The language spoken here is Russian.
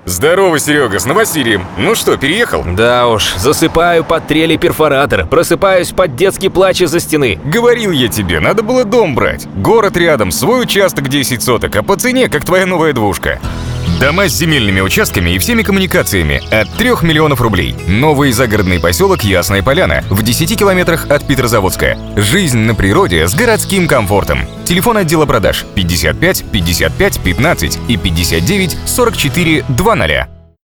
Здорово, Серега, с новосельем. Ну что, переехал? Да уж, засыпаю под трели перфоратор, просыпаюсь под детский плач из-за стены. Говорил я тебе, надо было дом брать. Город рядом, свой участок 10 соток, а по цене, как твоя новая двушка. Дома с земельными участками и всеми коммуникациями от 3 миллионов рублей. Новый загородный поселок Ясная Поляна в 10 километрах от Петрозаводска. Жизнь на природе с городским комфортом. Телефон отдела продаж 55 55 15 и 59 44 00.